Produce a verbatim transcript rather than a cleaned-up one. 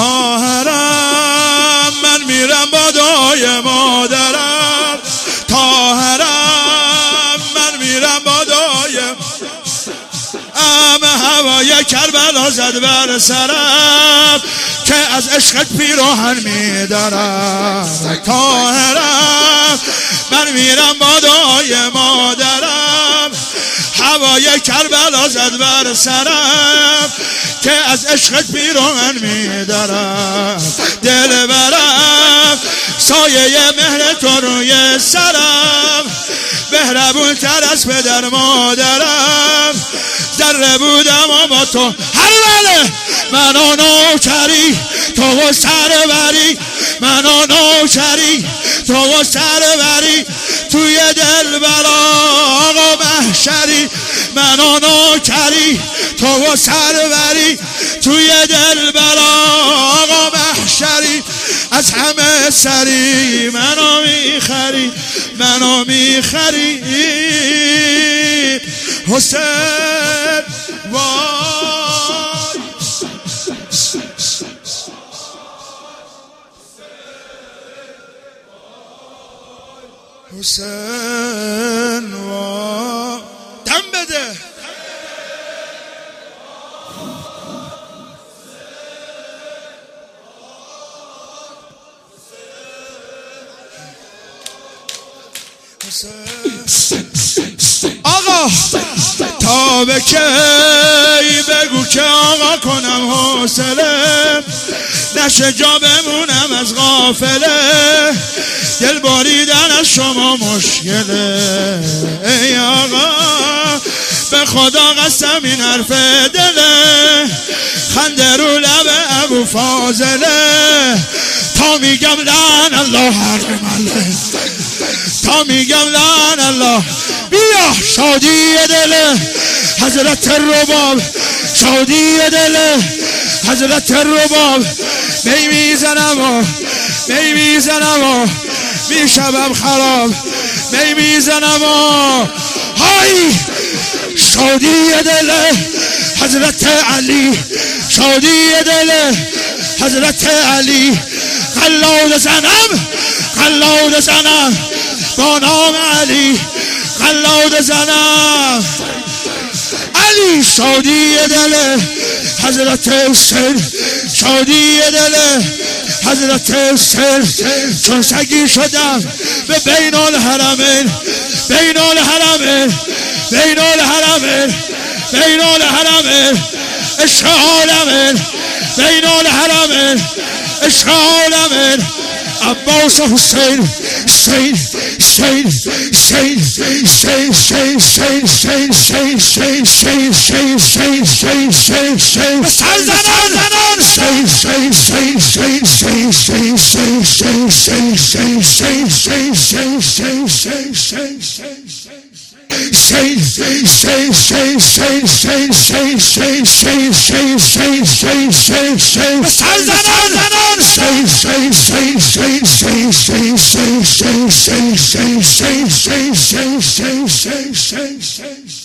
طاهرم من میرم با دعای مادرم، طاهرم من میرم با دعای ام هوای کربلا زد بر سرم که از عشقت پیراهن میدارم. طاهرم من میرم با دعای مادرم، هوای کربلا زد بر سرم که از عشقت پیراهن میدارم. دل برم سایه مهر تو روی سرم، مهربون تر از پدر مادرم. ذره بودم و با تو هر بله منو نوکری تو و سروری، منو نوکری تو و سروری توی دل برا آقا محشری، منو نوکری تو و سروری توی دل برا آقا محشری. از همه سری منو میخری، منو میخری حسین وای. حسین وای دم بده. آقا تا به کی بگو که آقا کنم حوصله، نشه جا بمونم از غافله، دل باریدن از شما مشکله. ای آقا به خدا قسم این حرف دله، خنده رو لب ابو فاضله، تا میگم لعن الله حرمله، تا میگم لعن الله. بیا شادی دل حضرت رباب، شادی دل حضرت رباب. می میزنم و می میزنم و میشبم خراب، می میزنم و های. شادی دل حضرت علی، شادی دل حضرت علی. قلاده زنم، قلاده زنم با نام علی، قلاده زنم علی. شادی دل حضرت حسین، شادی دل حضرت حسین. چون سگی شدم به بین الحرمین، بین الحرمین، بین الحرمین، بین الحرمین. عشق عالمین بین الحرمین، عشق عالمین. عباس حسین حسین حسین حسین حسین حسین حسین حسین حسین حسین حسین حسین حسین حسین حسین سر زنان زنان حسین حسین حسین حسین حسین حسین حسین حسین حسین حسین حسین حسین حسین حسین حسین Say, say, say, say, say, say, say, say, say, say, say, say, say, say, Salzanon, say, say, say, say, say, say, say, say, say, say, say, say, say, say, say, say, say.